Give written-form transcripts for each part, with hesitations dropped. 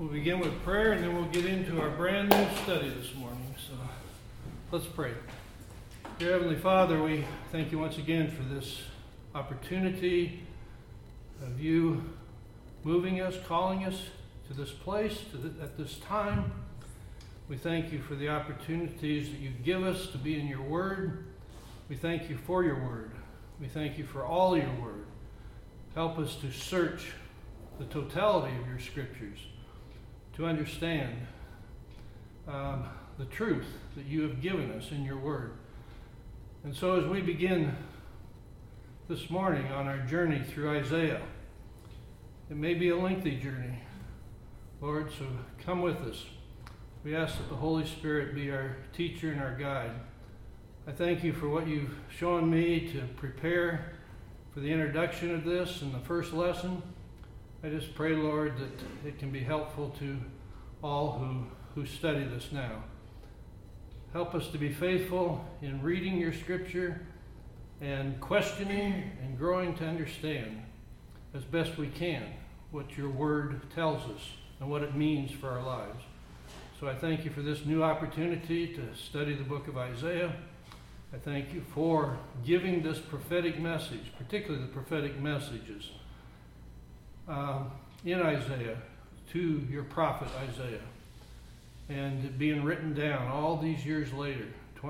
We'll begin with prayer and then we'll get into our brand new study this morning. So let's pray. Dear Heavenly Father, we thank you once again for this opportunity of you moving us, calling us to this place, at this time. We thank you for the opportunities that you give us to be in your word. We thank you for your word. We thank you for all your word. Help us to search the totality of your scriptures, to understand the truth that you have given us in your word. And so as we begin this morning on our journey through Isaiah, it may be a lengthy journey, Lord, so come with us. We ask that the Holy Spirit be our teacher and our guide. I thank you for what you've shown me to prepare for the introduction of this and the first lesson. I just pray, Lord, that it can be helpful to all who study this now. Help us to be faithful in reading your scripture and questioning and growing to understand as best we can what your word tells us and what it means for our lives. So I thank you for this new opportunity to study the book of Isaiah. I thank you for giving this prophetic message, particularly the prophetic messages in Isaiah to your prophet Isaiah, and being written down all these years later,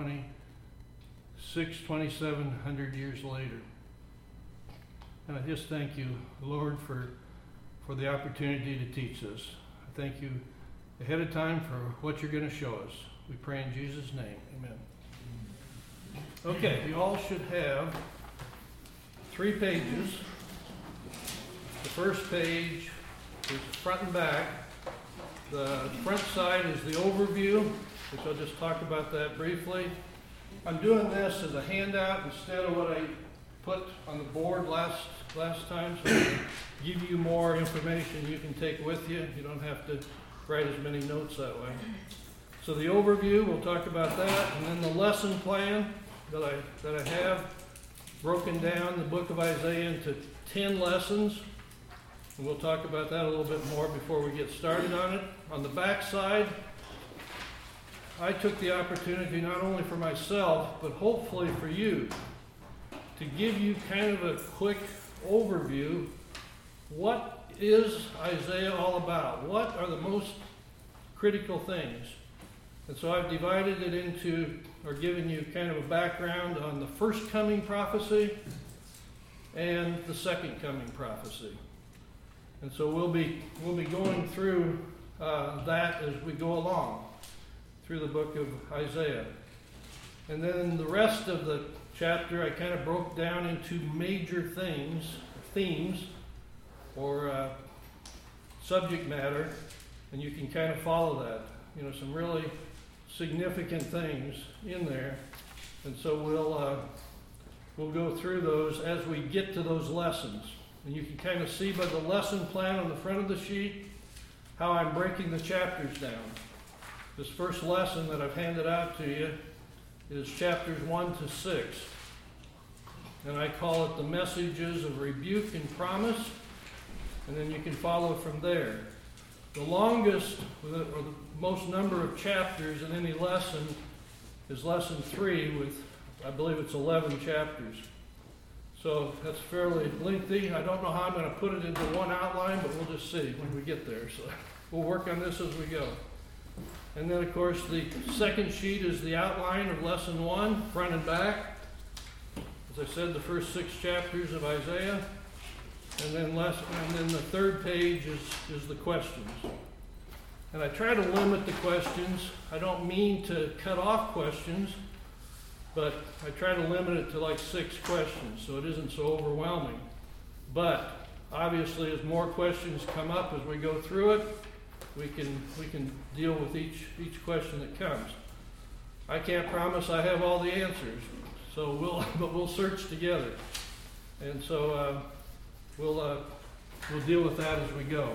2,700 years later. And I just thank you, Lord, for the opportunity to teach us. I thank you ahead of time for what you're going to show us. We pray in Jesus' name. Amen. Okay, you all should have 3 pages. The first page is front and back. The front side is the overview, which I'll just talk about that briefly. I'm doing this as a handout instead of what I put on the board last time, so I give you more information you can take with you. You don't have to write as many notes that way. So the overview, we'll talk about that, and then the lesson plan that I have broken down the book of Isaiah into 10 lessons. And we'll talk about that a little bit more before we get started on it. On the back side, I took the opportunity not only for myself, but hopefully for you, to give you kind of a quick overview. What is Isaiah all about? What are the most critical things? And so I've divided it into, or given you kind of a background on the first coming prophecy and the second coming prophecy. And so we'll be going through that as we go along through the book of Isaiah. And then the rest of the chapter I kind of broke down into major themes, or subject matter, and you can kind of follow that. You know, some really significant things in there. And so we'll go through those as we get to those lessons. And you can kind of see by the lesson plan on the front of the sheet how I'm breaking the chapters down. This first lesson that I've handed out to you is chapters 1 to 6. And I call it the messages of rebuke and promise. And then you can follow from there. The longest, or the most number of chapters in any lesson is lesson 3 with, I believe it's 11 chapters. So that's fairly lengthy. I don't know how I'm going to put it into one outline, but we'll just see when we get there. So we'll work on this as we go. And then, of course, the second sheet is the outline of lesson 1, front and back. As I said, the first 6 chapters of Isaiah. And then the third page is the questions. And I try to limit the questions. I don't mean to cut off questions, but I try to limit it to like 6 questions, so it isn't so overwhelming. But obviously, as more questions come up as we go through it, we can deal with each question that comes. I can't promise I have all the answers, so we'll search together, and so we'll deal with that as we go.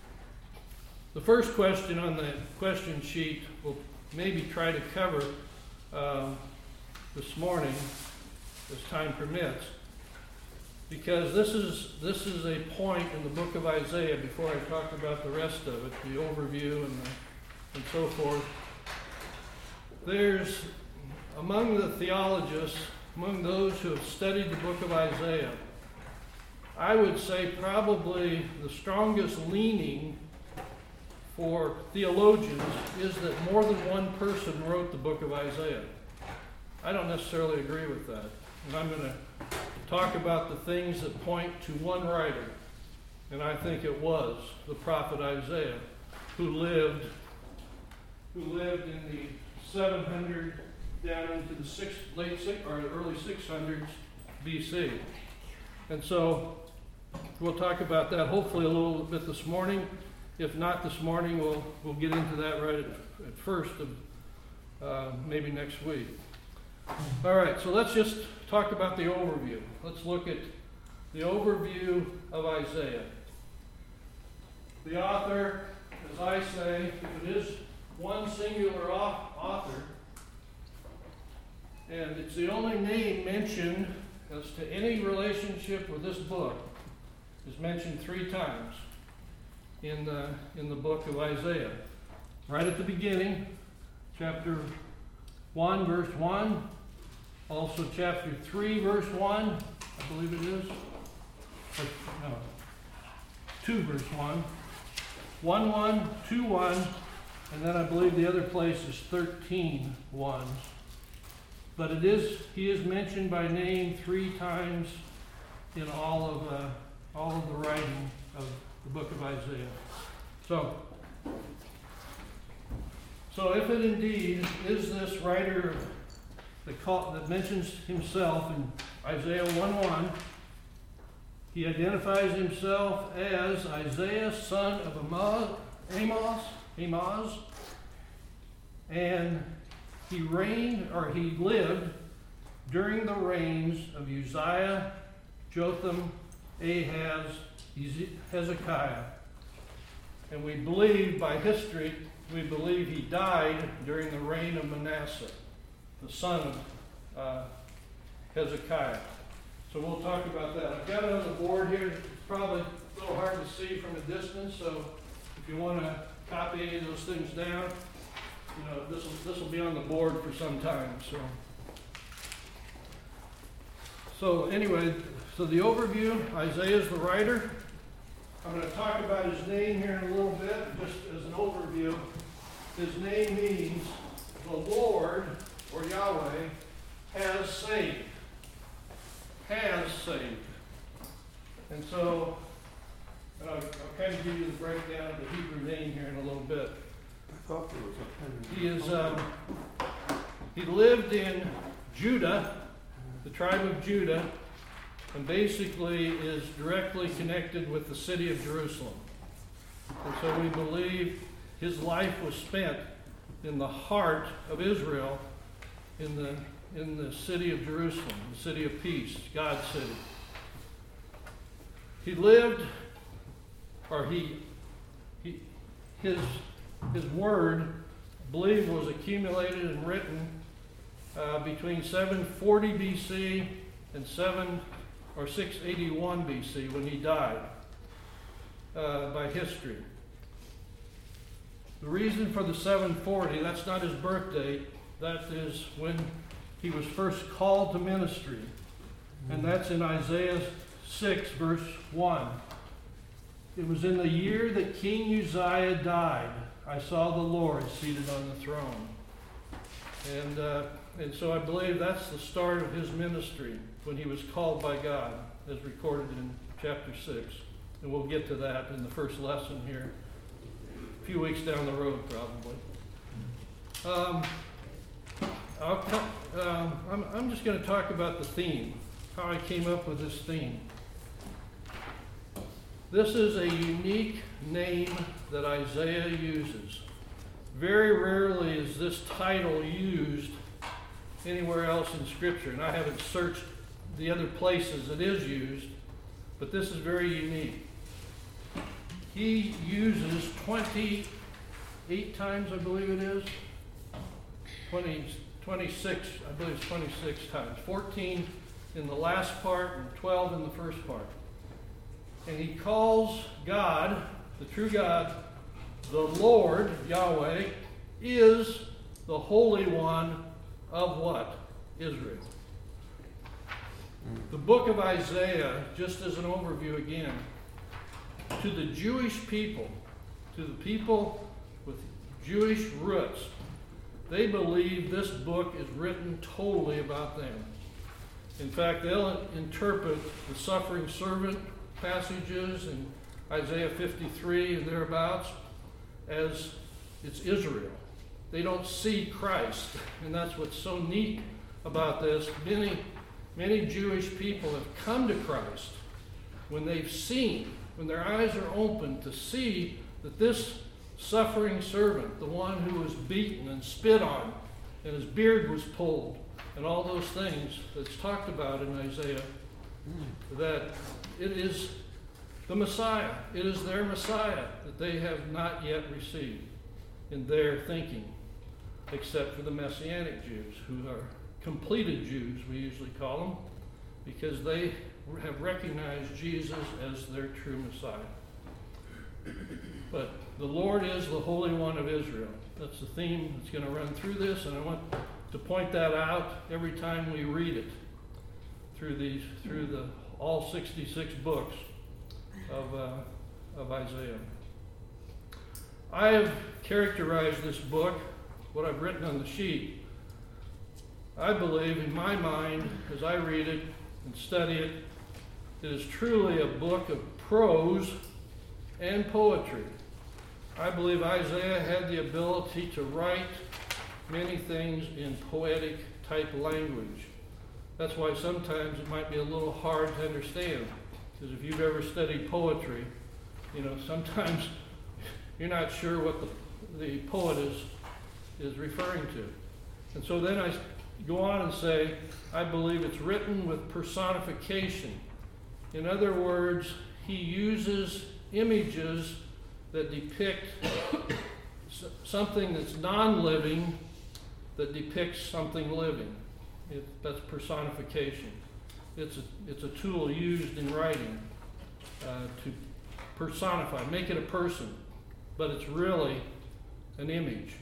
The first question on the question sheet we'll maybe try to cover this morning, as time permits, because this is a point in the book of Isaiah, before I talk about the rest of it, the overview and so forth. There's, among the theologists, among those who have studied the book of Isaiah, I would say probably the strongest leaning for theologians is that more than one person wrote the book of Isaiah. I don't necessarily agree with that. And I'm going to talk about the things that point to one writer. And I think it was the prophet Isaiah, who lived in the 700 down into the early 600s BC. And so we'll talk about that hopefully a little bit this morning. If not this morning, we'll get into that right at first of maybe next week. All right, so let's just talk about the overview. Let's look at the overview of Isaiah. The author, as I say, if it is one singular author, and it's the only name mentioned as to any relationship with this book, is mentioned 3 times in the book of Isaiah. Right at the beginning, chapter 1, verse 1. Also chapter 3, verse 1, I believe it is. 2, verse 1. 1, 2, 1. And then I believe the other place is 13, 1. But he is mentioned by name 3 times in all of the writing of the book of Isaiah. So if it indeed is this writer that mentions himself in Isaiah 1:1, he identifies himself as Isaiah, son of Amoz, and he lived during the reigns of Uzziah, Jotham, Ahaz, Hezekiah. And we believe by history, he died during the reign of Manasseh, the son of Hezekiah. So we'll talk about that. I've got it on the board here. It's probably a little hard to see from a distance, so if you want to copy any of those things down, this will be on the board for some time. So anyway, so the overview, Isaiah is the writer. I'm going to talk about his name here in a little bit, just as an overview. His name means the Lord, or Yahweh, has saved. Has saved. And so, I'll kind of give you the breakdown of the Hebrew name here in a little bit. I thought there was a pen. He lived in Judah, the tribe of Judah, and basically is directly connected with the city of Jerusalem. And so we believe his life was spent in the heart of Israel, in the city of Jerusalem, the city of peace, God's city. He lived, or his word, I believe, was accumulated and written between 740 BC and 681 BC when he died by history. The reason for the 740, that's not his birth date, that is when he was first called to ministry. And that's in Isaiah 6, verse 1. It was in the year that King Uzziah died, I saw the Lord seated on the throne. And so I believe that's the start of his ministry, when he was called by God, as recorded in chapter 6. And we'll get to that in the first lesson here, a few weeks down the road probably. I'm just going to talk about the theme, how I came up with this theme. This is a unique name that Isaiah uses. Very rarely is this title used anywhere else in Scripture, and I haven't searched the other places it is used, but this is very unique. He uses 28 times, I believe it is, 26, I believe it's 26 times, 14 in the last part and 12 in the first part. And he calls God, the true God, the Lord, Yahweh, is the Holy One of what? Israel. The book of Isaiah, just as an overview again, to the Jewish people, to the people with Jewish roots, they believe this book is written totally about them. In fact, they'll interpret the suffering servant passages in Isaiah 53 and thereabouts as it's Israel. They don't see Christ, and that's what's so neat about this. Many Jewish people have come to Christ when they've seen, when their eyes are open to see that this suffering servant, the one who was beaten and spit on, and his beard was pulled, and all those things that's talked about in Isaiah, that it is the Messiah. It is their Messiah that they have not yet received in their thinking, except for the Messianic Jews, who are completed Jews, we usually call them, because they have recognized Jesus as their true Messiah. But the Lord is the Holy One of Israel. That's the theme that's going to run through this, and I want to point that out every time we read it through the all 66 books of Isaiah. I have characterized this book, what I've written on the sheet. I believe, in my mind, as I read it and study it, it is truly a book of prose and poetry. I believe Isaiah had the ability to write many things in poetic type language. That's why sometimes it might be a little hard to understand, because if you've ever studied poetry, sometimes you're not sure what the poet is referring to. And so then I go on and say, I believe it's written with personification. In other words, he uses images that depict something that's non-living that depicts something living. That's personification. It's a tool used in writing to personify, make it a person, but it's really an image,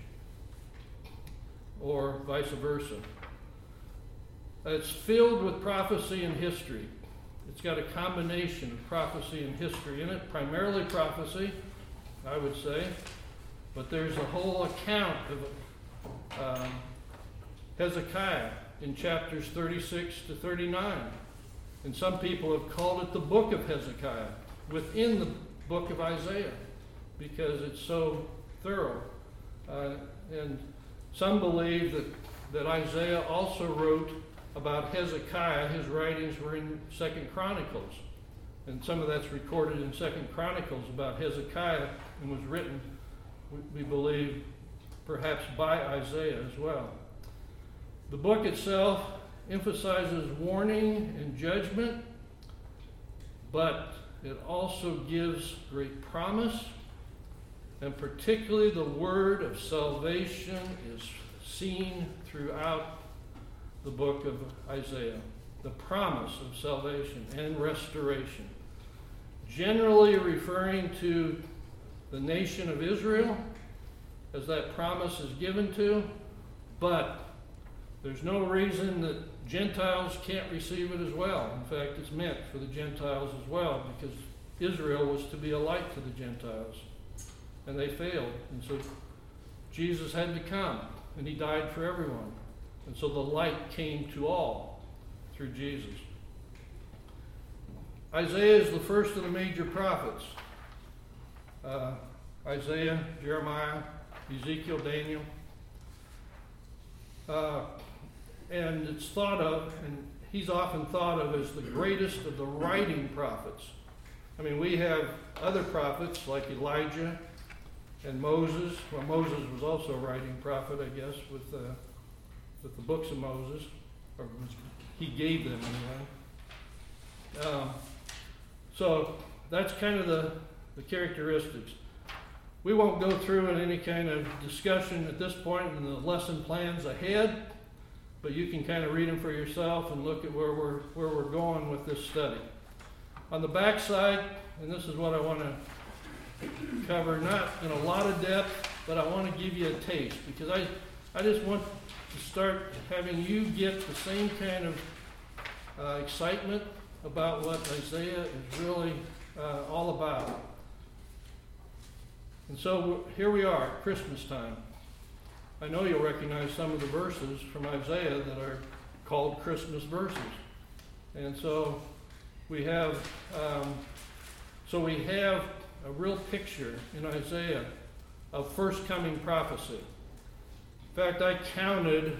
or vice versa. It's filled with prophecy and history. It's got a combination of prophecy and history in it, primarily prophecy, I would say, but there's a whole account of Hezekiah in chapters 36 to 39. And some people have called it the book of Hezekiah within the book of Isaiah because it's so thorough. And some believe that Isaiah also wrote about Hezekiah. His writings were in 2nd Chronicles. And some of that's recorded in 2nd Chronicles about Hezekiah and was written, we believe, perhaps by Isaiah as well. The book itself emphasizes warning and judgment, but it also gives great promise, and particularly the word of salvation is seen throughout the book of Isaiah. The promise of salvation and restoration, generally referring to the nation of Israel as that promise is given to, but there's no reason that Gentiles can't receive it as well. In fact, it's meant for the Gentiles as well, because Israel was to be a light to the Gentiles, and they failed. And so Jesus had to come, and he died for everyone. And so the light came to all through Jesus. Isaiah is the first of the major prophets. Isaiah, Jeremiah, Ezekiel, Daniel. And it's thought of, and he's often thought of as the greatest of the writing prophets. I mean, we have other prophets like Elijah and Moses. Well, Moses was also a writing prophet, I guess, with the books of Moses, or he gave them anyway. So that's kind of the characteristics. We won't go through in any kind of discussion at this point in the lesson plans ahead, but you can kind of read them for yourself and look at where we're going with this study. On the back side, and this is what I want to cover, not in a lot of depth, but I want to give you a taste, because I just want to start having you get the same kind of excitement about what Isaiah is really all about. And so here we are at Christmas time. I know you'll recognize some of the verses from Isaiah that are called Christmas verses. And so we have a real picture in Isaiah of first coming prophecy. In fact, I counted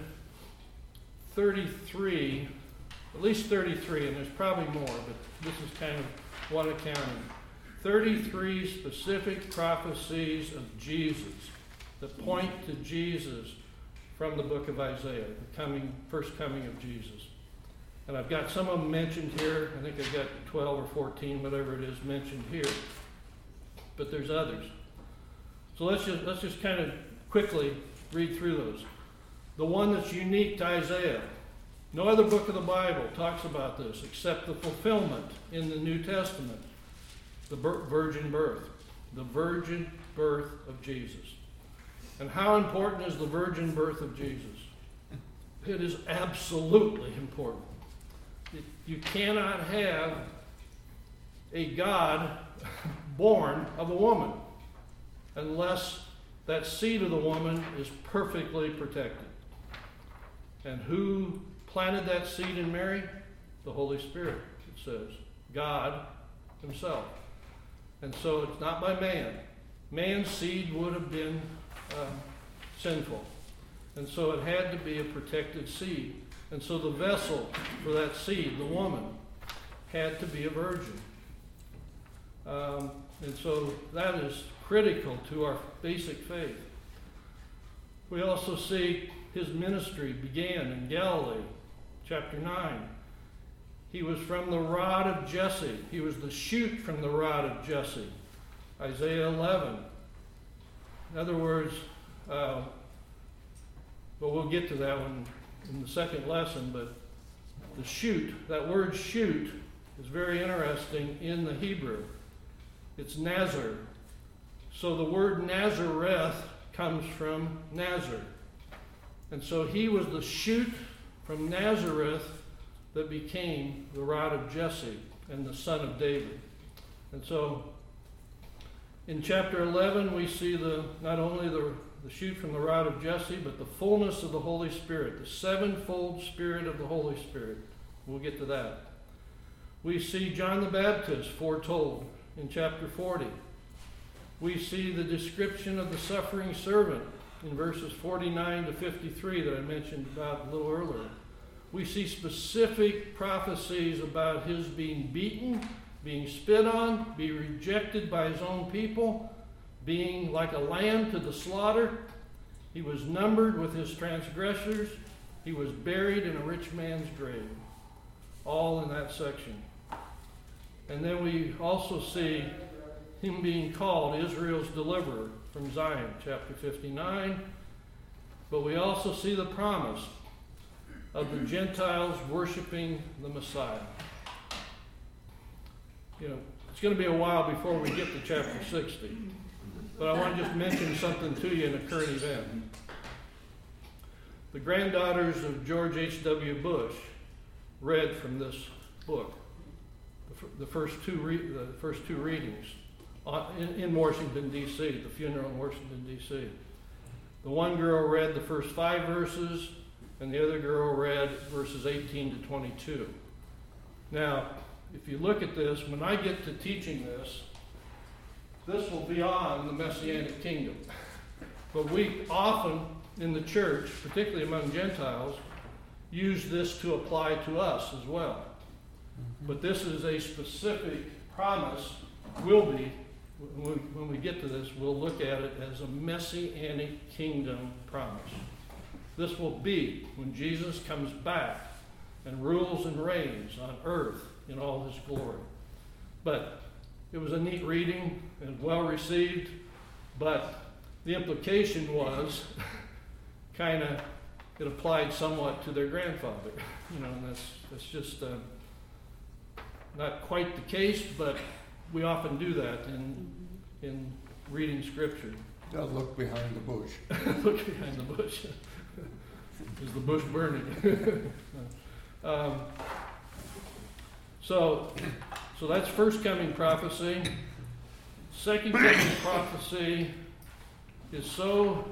33, at least 33, and there's probably more, but this is kind of one accounting. 33 specific prophecies of Jesus that point to Jesus from the book of Isaiah, the first coming of Jesus. And I've got some of them mentioned here. I think I've got 12 or 14, whatever it is, mentioned here. But there's others. So let's just kind of quickly read through those. The one that's unique to Isaiah. No other book of the Bible talks about this except the fulfillment in the New Testament. The virgin birth. The virgin birth of Jesus. And how important is the virgin birth of Jesus? It is absolutely important. You cannot have a God born of a woman unless that seed of the woman is perfectly protected. And who planted that seed in Mary? The Holy Spirit, it says. God himself. And so it's not by man. Man's seed would have been sinful. And so it had to be a protected seed. And so the vessel for that seed, the woman, had to be a virgin. And so that is critical to our basic faith. We also see his ministry began in Galilee, chapter 9. He was from the rod of Jesse. He was the shoot from the rod of Jesse. Isaiah 11. In other words, but we'll get to that one in the second lesson, but the shoot, that word shoot, is very interesting in the Hebrew. It's Nazar. So the word Nazareth comes from Nazar. And so he was the shoot from Nazareth that became the rod of Jesse and the son of David. And so in chapter 11 we see not only the shoot from the rod of Jesse, but the fullness of the Holy Spirit, the sevenfold Spirit of the Holy Spirit. We'll get to that. We see John the Baptist foretold in chapter 40. We see the description of the suffering servant in verses 49 to 53 that I mentioned about a little earlier. We see specific prophecies about his being beaten, being spit on, being rejected by his own people, being like a lamb to the slaughter. He was numbered with his transgressors. He was buried in a rich man's grave. All in that section. And then we also see him being called Israel's deliverer from Zion, chapter 59. But we also see the promise of the Gentiles worshiping the Messiah. It's going to be a while before we get to chapter 60. But I want to just mention something to you in a current event. The granddaughters of George H.W. Bush read from this book, the first two readings in Washington, D.C., the funeral in Washington, D.C. The one girl read the first 5 verses, and the other girl read verses 18 to 22. Now, if you look at this, when I get to teaching this will be on the Messianic kingdom. But we often, in the church, particularly among Gentiles, use this to apply to us as well. But this is a specific promise, will be, when we get to this, we'll look at it as a Messianic kingdom promise. This will be when Jesus comes back and rules and reigns on earth in all his glory. But it was a neat reading and well received, but the implication was kind of it applied somewhat to their grandfather. And that's just not quite the case, but we often do that in reading Scripture. Gotta look behind the bush. Look behind the bush. Is the bush burning? So that's first coming prophecy. Second coming prophecy is so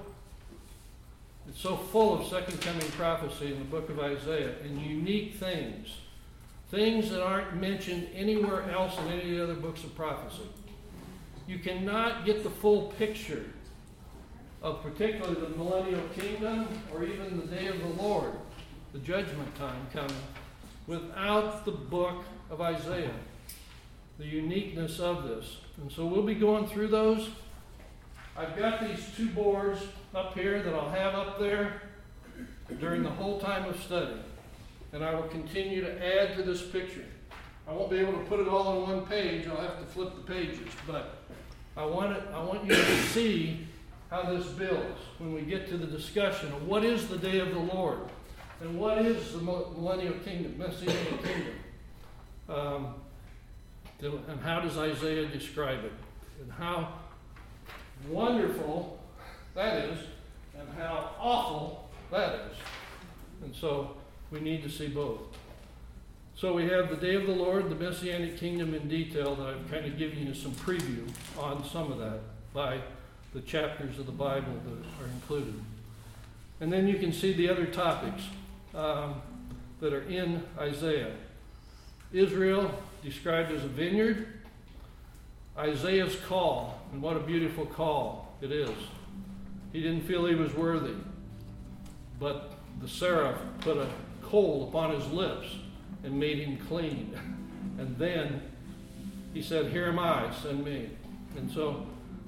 full of second coming prophecy in the book of Isaiah, and unique things that aren't mentioned anywhere else in any of the other books of prophecy. You cannot get the full picture of particularly the millennial kingdom or even the day of the Lord, the judgment time coming, without the book of Isaiah, the uniqueness of this. And so we'll be going through those. I've got these two boards up here that I'll have up there during the whole time of study. And I will continue to add to this picture. I won't be able to put it all on one page. I'll have to flip the pages. But I want you to see how this builds when we get to the discussion of what is the day of the Lord and what is the millennial kingdom, messianic kingdom. And how does Isaiah describe it? And how wonderful that is, and how awful that is. And so we need to see both. So we have the day of the Lord, the Messianic kingdom in detail that I've kind of given you some preview on some of that by the chapters of the Bible that are included. And then you can see the other topics that are in Isaiah. Israel described as a vineyard. Isaiah's call, and what a beautiful call it is. He didn't feel he was worthy, but the seraph put a coal upon his lips and made him clean. And then he said, "Here am I, send me." And so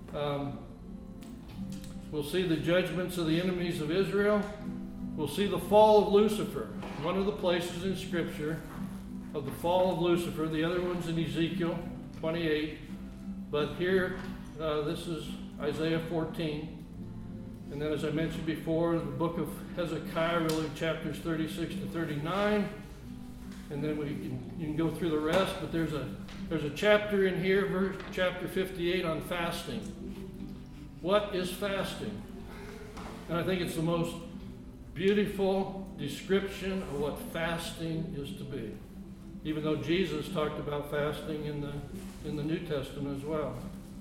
we'll see the judgments of the enemies of Israel. We'll see the fall of Lucifer. One of the places in Scripture of the fall of Lucifer. The other one's in Ezekiel 28. But here, this is Isaiah 14. And then, as I mentioned before, the book of Hezekiah, really chapters 36 to 39. And then you can go through the rest. But there's a chapter in here, chapter 58, on fasting. What is fasting? And I think it's the most beautiful description of what fasting is to be. Even though Jesus talked about fasting in the New Testament as well.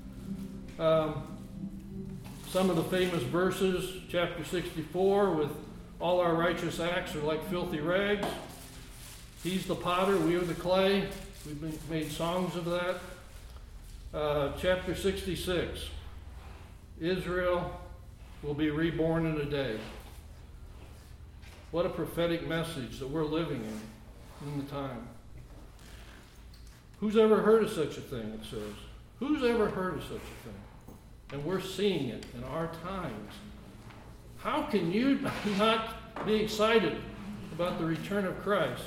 Some of the famous verses, chapter 64, with all our righteous acts are like filthy rags. He's the potter, we are the clay. We've made songs of that. Chapter 66, Israel will be reborn in a day. What a prophetic message that we're living in the time. Who's ever heard of such a thing, it says. Who's ever heard of such a thing? And we're seeing it in our times. How can you not be excited about the return of Christ?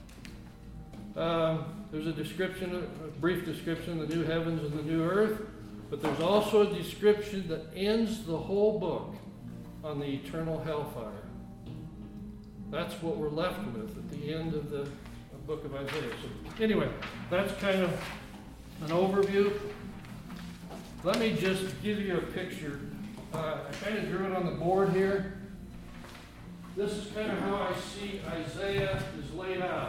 There's a brief description of the new heavens and the new earth, but there's also a description that ends the whole book on the eternal hellfire. That's what we're left with at the end of the book of Isaiah. So anyway, that's kind of an overview. Let me just give you a picture. I kind of drew it on the board here. This is kind of how I see Isaiah is laid out.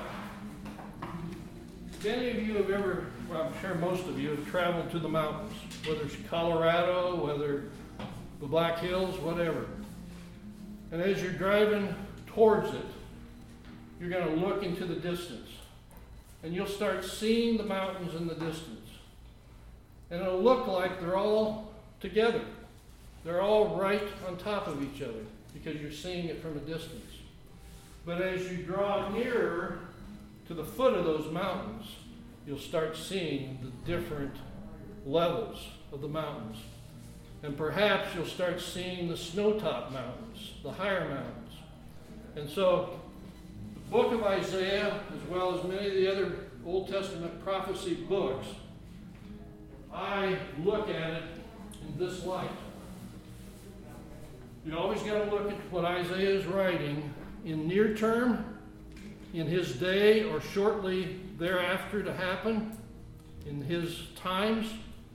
If any of you have ever, well, I'm sure most of you have traveled to the mountains, whether it's Colorado, whether the Black Hills, whatever. And as you're driving towards it, you're going to look into the distance. And you'll start seeing the mountains in the distance. And it'll look like they're all together. They're all right on top of each other because you're seeing it from a distance. But as you draw nearer to the foot of those mountains, you'll start seeing the different levels of the mountains. And perhaps you'll start seeing the snow-top mountains, the higher mountains. And so the book of Isaiah, as well as many of the other Old Testament prophecy books, I look at it in this light. You always got to look at what Isaiah is writing in near term, in his day or shortly thereafter to happen, in his times.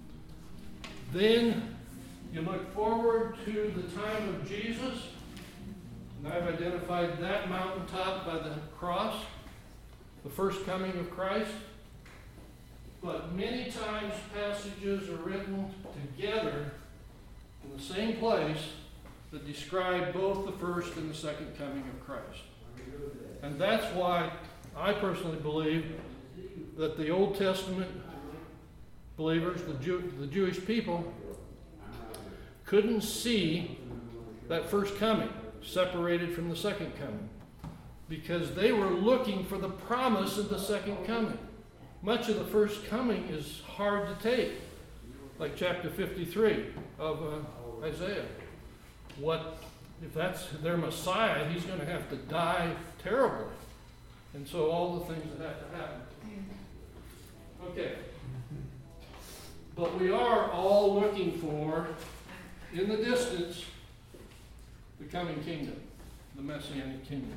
Then you look forward to the time of Jesus, and I've identified that mountaintop by the cross, the first coming of Christ. But many times passages are written together in the same place that describe both the first and the second coming of Christ. And that's why I personally believe that the Old Testament believers, the Jewish people, couldn't see that first coming separated from the second coming, because they were looking for the promise of the second coming. Much of the first coming is hard to take, like chapter 53 of Isaiah. What if that's their Messiah? He's going to have to die terribly. And so all the things that have to happen. Okay. But we are all looking for, in the distance, the coming kingdom, the Messianic kingdom.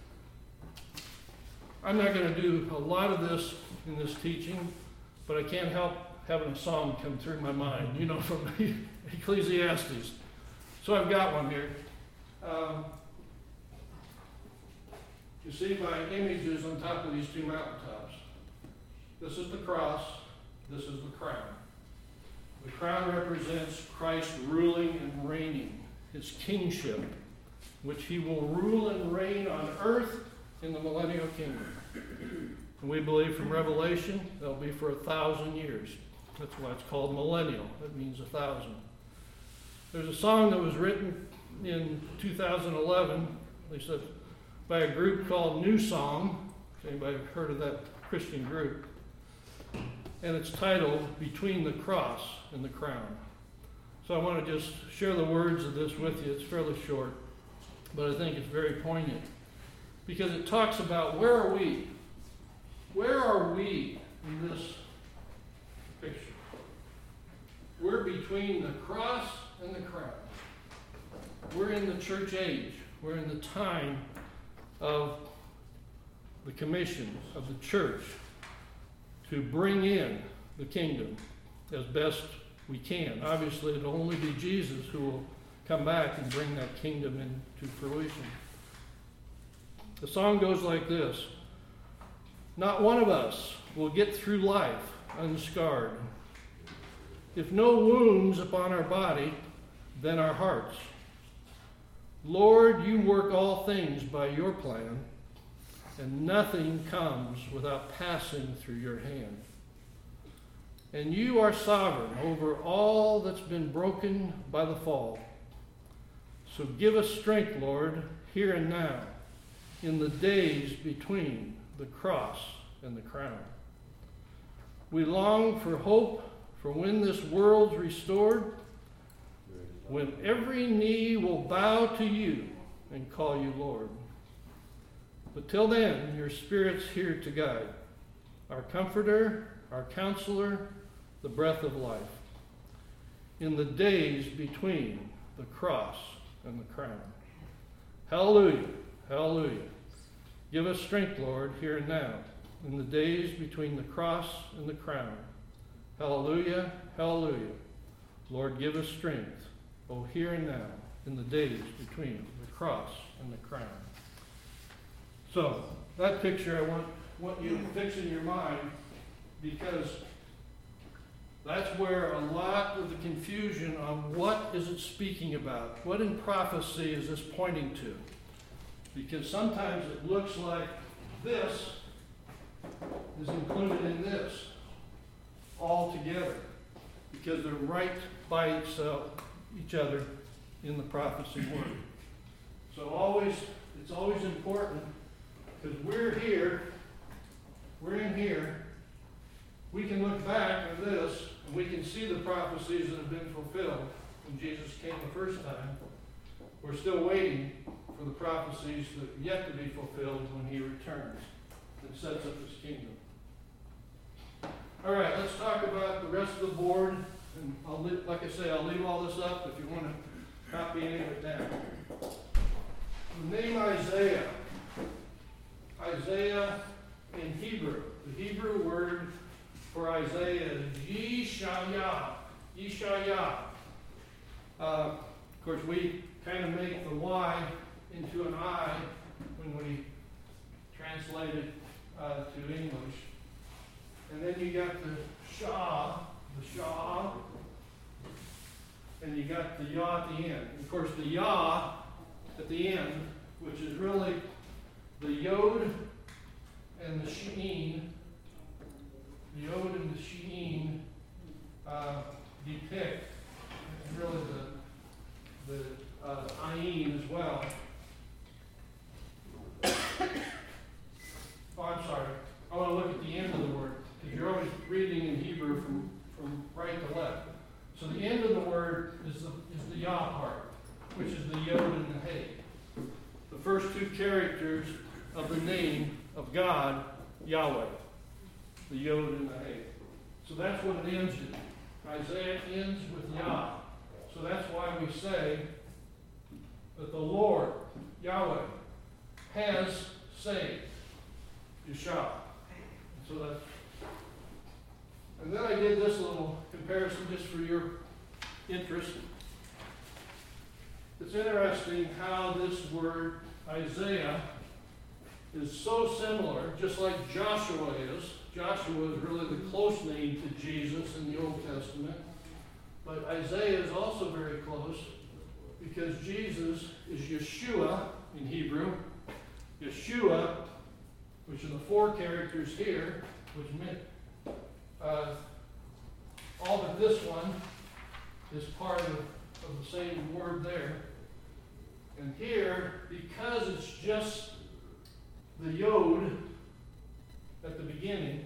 I'm not going to do a lot of this in this teaching, but I can't help having a song come through my mind, from Ecclesiastes. So I've got one here. You see my images on top of these two mountaintops. This is the cross. This is the crown. The crown represents Christ ruling and reigning, his kingship, which he will rule and reign on earth in the millennial kingdom. And we believe from Revelation, that'll be for 1,000 years. That's why it's called millennial. That means 1,000. There's a song that was written in 2011, they said, by a group called New Song. Has anybody heard of that Christian group? And it's titled Between the Cross and the Crown. So I want to just share the words of this with you. It's fairly short, but I think it's very poignant, because it talks about where are we? Where are we in this picture? We're between the cross and the crown. We're in the church age. We're in the time of the commission of the church to bring in the kingdom as best we can. Obviously, it'll only be Jesus who will come back and bring that kingdom into fruition. The song goes like this. Not one of us will get through life unscarred. If no wounds upon our body, then our hearts. Lord, you work all things by your plan, and nothing comes without passing through your hand. And you are sovereign over all that's been broken by the fall. So give us strength, Lord, here and now, in the days between the cross and the crown. We long for hope for when this world's restored, when every knee will bow to you and call you Lord. But till then, your Spirit's here to guide, our comforter, our counselor, the breath of life, in the days between the cross and the crown. Hallelujah, hallelujah. Give us strength, Lord, here and now, in the days between the cross and the crown. Hallelujah, hallelujah. Lord, give us strength, oh, here and now, in the days between the cross and the crown. So, that picture I want you to fix in your mind, because that's where a lot of the confusion on what is it speaking about, what in prophecy is this pointing to? Because sometimes it looks like this is included in this all together, because they're right by each other in the prophecy word. So it's always important, because we're in here, we can look back at this, and we can see the prophecies that have been fulfilled when Jesus came the first time. We're still waiting for the prophecies that are yet to be fulfilled when he returns and sets up his kingdom. All right, let's talk about the rest of the board. And like I say, I'll leave all this up if you want to copy any of it down. The name Isaiah. Isaiah in Hebrew. The Hebrew word for Isaiah is Yeshayah. Yeshayah. Of course, we kind of make the Y into an I when we translate it to English. And then you got the Shah, and you got the Yah at the end. And of course, the Yah at the end, which is really the Yod and the Sheen, the Yod and the Sheen depict, and really the Ayin as well. Oh, I'm sorry. I want to look at the end of the word, because you're always reading in Hebrew from right to left. So the end of the word is the Yah part, which is the Yod and the Hey. The first two characters of the name of God, Yahweh. The Yod and the Hey. So that's what it ends in. Isaiah ends with Yah. So that's why we say that the Lord, Yahweh, has saved. Yeshua. So that's, and then I did this little comparison just for your interest. It's interesting how this word Isaiah is so similar, just like Joshua is. Joshua is really the close name to Jesus in the Old Testament. But Isaiah is also very close because Jesus is Yeshua in Hebrew. Yeshua, which are the four characters here, which meant all but this one is part of the same word there. And here, because it's just the Yod at the beginning,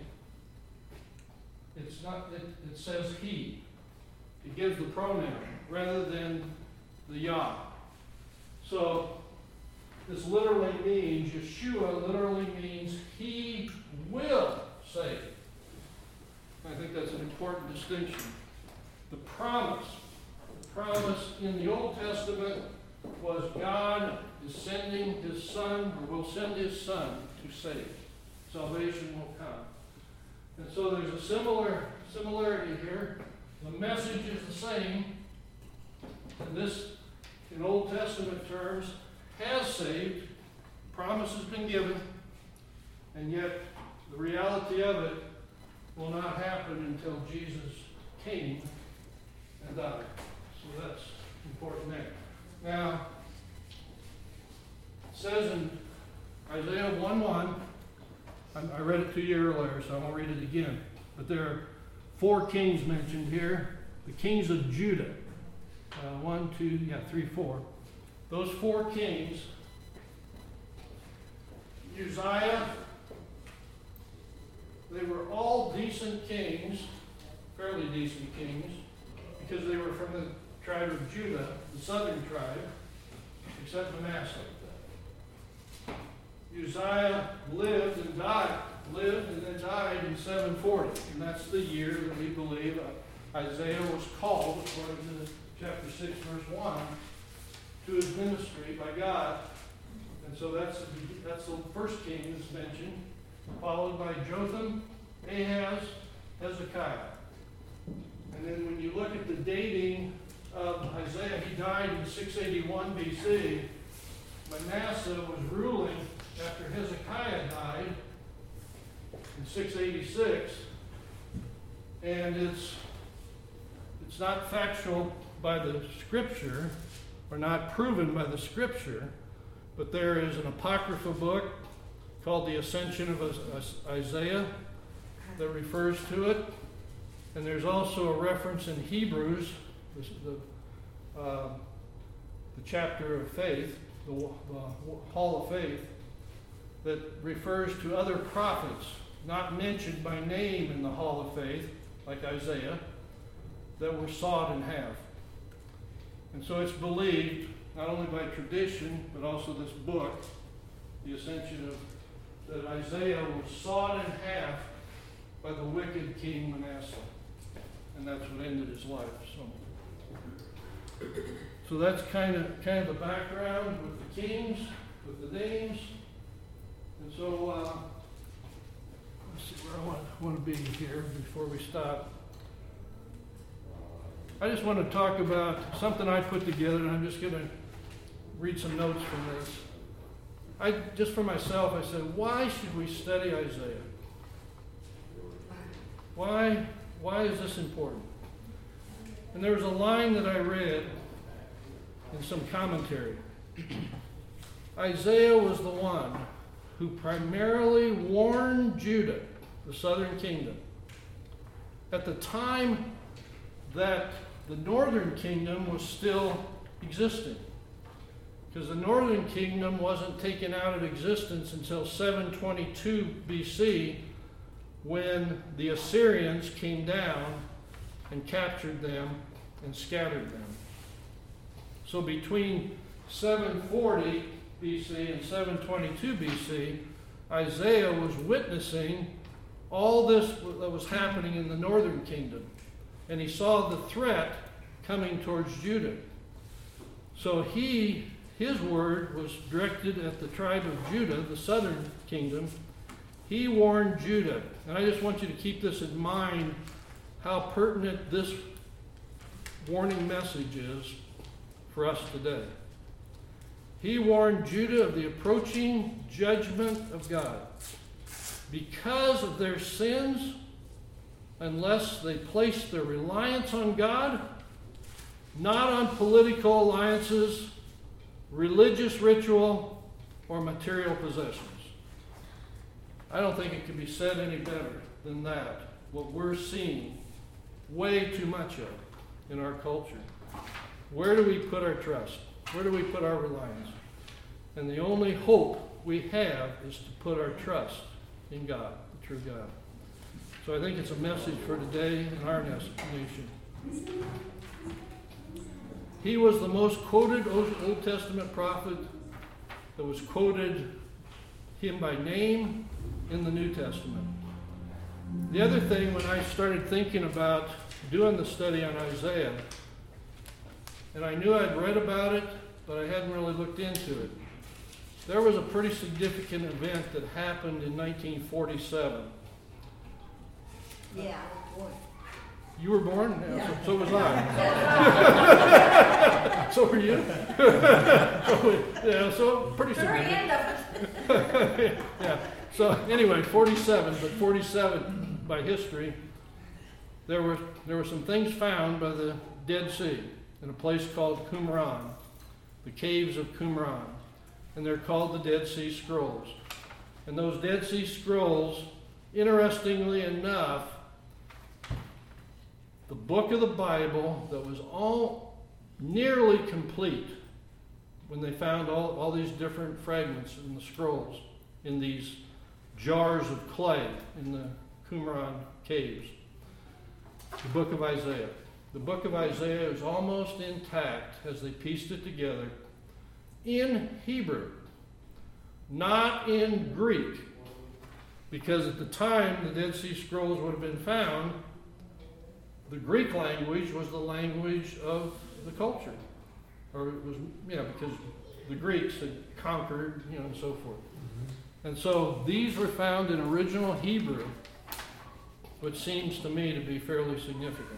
it's not, it says he. It gives the pronoun rather than the Yah. So this literally means, Yeshua literally means he will save. I think that's an important distinction. The promise in the Old Testament was God is sending his son, or will send his son to save. Salvation will come. And so there's a similarity here. The message is the same. And this, in Old Testament terms, has saved. Promise has been given. And yet, the reality of it will not happen until Jesus came and died. So that's important there. Now, it says in Isaiah 1:1, I read it to you earlier, so I won't read it again. But there are four kings mentioned here. The kings of Judah. 4. Those four kings, Uzziah, they were all decent kings, fairly decent kings, because they were from the tribe of Judah, the southern tribe, except Manasseh. Uzziah lived and then died in 740. And that's the year that we believe Isaiah was called, according to chapter 6, verse 1, to his ministry by God. And so that's the first king that's mentioned, followed by Jotham, Ahaz, Hezekiah. And then when you look at the dating of Isaiah, he died in 681 BC. Manasseh was ruling after Hezekiah died in 686. And it's not factual by the scripture, or not proven by the scripture, but there is an apocrypha book called The Ascension of Isaiah that refers to it. And there's also a reference in Hebrews, the chapter of faith, the Hall of Faith, that refers to other prophets not mentioned by name in the Hall of Faith, like Isaiah, that were sawed in half. And so it's believed, not only by tradition, but also this book, The Ascension of, that Isaiah was sawed in half by the wicked King Manasseh. And that's what ended his life. So that's kind of the background with the kings, with the names. And so, let's see where I want to be here before we stop. I just want to talk about something I put together, and I'm just going to read some notes from this. Just for myself, I said, why should we study Isaiah? Why is this important? And there was a line that I read in some commentary. Isaiah was the one who primarily warned Judah, the southern kingdom, at the time that the northern kingdom was still existing. Because the northern kingdom wasn't taken out of existence until 722 BC, when the Assyrians came down and captured them and scattered them. So between 740 BC and 722 BC, Isaiah was witnessing all this that was happening in the northern kingdom. And he saw the threat coming towards Judah. So his word was directed at the tribe of Judah, the southern kingdom. He warned Judah. And I just want you to keep this in mind, how pertinent this warning message is for us today. He warned Judah of the approaching judgment of God. Because of their sins, unless they place their reliance on God, not on political alliances, religious ritual, or material possessions. I don't think it could be said any better than that, what we're seeing way too much of in our culture. Where do we put our trust? Where do we put our reliance? And the only hope we have is to put our trust in God, the true God. So I think it's a message for today in our nation. He was the most quoted Old Testament prophet that was quoted him by name in the New Testament. The other thing, when I started thinking about doing the study on Isaiah, and I knew I'd read about it, but I hadn't really looked into it. There was a pretty significant event that happened in 1947. Yeah, boy. You were born? Yeah. So was I. So were you? So pretty significant. Yeah. So anyway, 47, but 47 by history, there were some things found by the Dead Sea in a place called Qumran, the caves of Qumran, and they're called the Dead Sea Scrolls. And those Dead Sea Scrolls, interestingly enough, the book of the Bible that was all nearly complete when they found all these different fragments in the scrolls, in these jars of clay in the Qumran caves. The book of Isaiah. The book of Isaiah is almost intact as they pieced it together in Hebrew, not in Greek, because at the time the Dead Sea Scrolls would have been found, the Greek language was the language of the culture. Or it was, because the Greeks had conquered, and so forth. Mm-hmm. And so these were found in original Hebrew, which seems to me to be fairly significant.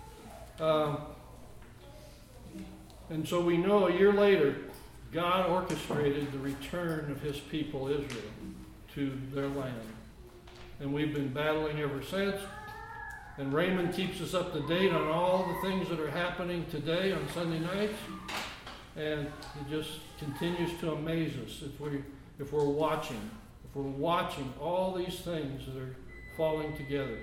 And so we know a year later, God orchestrated the return of his people Israel to their land. And we've been battling ever since. And Raymond keeps us up to date on all the things that are happening today on Sunday nights. And it just continues to amaze us if we're watching all these things that are falling together.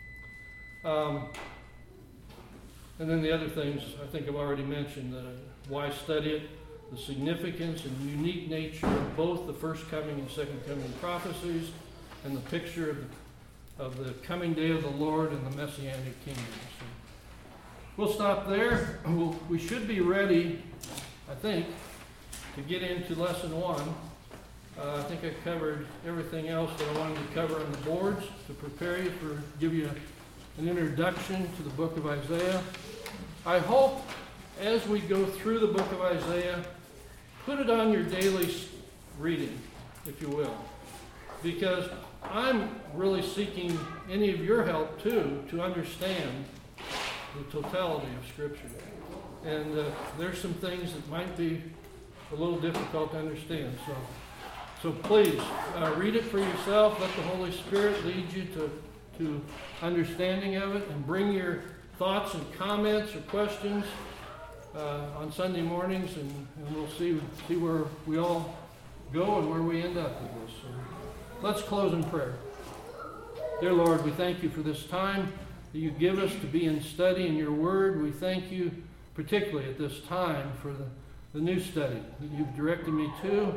And then the other things I think I've already mentioned, why study it, the significance and unique nature of both the first coming and second coming prophecies, and the picture of the coming day of the Lord and the Messianic kingdom. So we'll stop there. We should be ready, I think, to get into lesson 1. I think I covered everything else that I wanted to cover on the boards to prepare you give you an introduction to the book of Isaiah. I hope as we go through the book of Isaiah, put it on your daily reading, if you will. Because I'm really seeking any of your help, too, to understand the totality of Scripture. And there's some things that might be a little difficult to understand. So please, read it for yourself. Let the Holy Spirit lead you to understanding of it, and bring your thoughts and comments or questions on Sunday mornings, and we'll see where we all go and where we end up with this. So let's close in prayer. Dear Lord, we thank you for this time that you give us to be in study in your word. We thank you particularly at this time for the new study that you've directed me to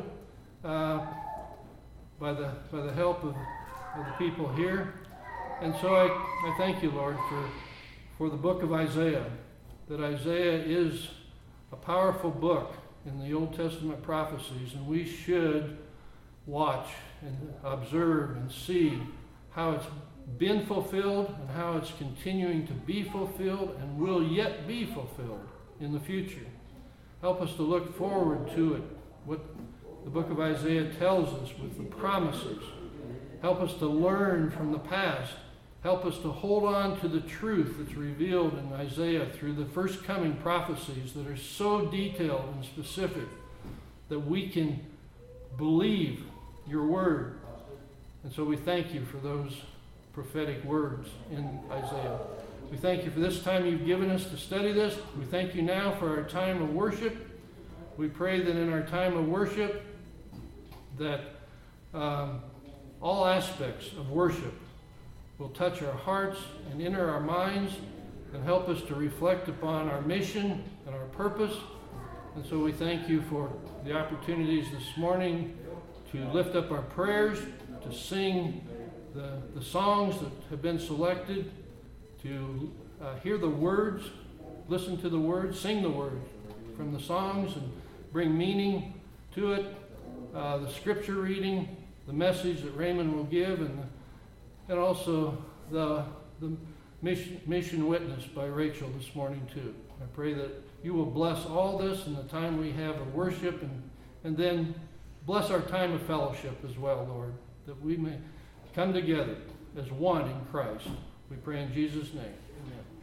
by the help of the people here. And so I thank you, Lord, for the book of Isaiah, that Isaiah is a powerful book in the Old Testament prophecies, and we should watch and observe and see how it's been fulfilled and how it's continuing to be fulfilled and will yet be fulfilled in the future. Help us to look forward to it, what the book of Isaiah tells us with the promises. Help us to learn from the past. Help us to hold on to the truth that's revealed in Isaiah through the first coming prophecies that are so detailed and specific that we can believe your word. And so we thank you for those prophetic words in Isaiah. We thank you for this time you've given us to study this. We thank you now for our time of worship. We pray that in our time of worship that all aspects of worship will touch our hearts and enter our minds and help us to reflect upon our mission and our purpose. And so we thank you for the opportunities this morning to lift up our prayers, to sing the songs that have been selected, to hear the words, listen to the words, sing the words from the songs and bring meaning to it, the scripture reading, the message that Raymond will give, and also the mission witness by Rachel this morning too. I pray that you will bless all this in the time we have of worship, and then bless our time of fellowship as well, Lord, that we may come together as one in Christ. We pray in Jesus' name. Amen.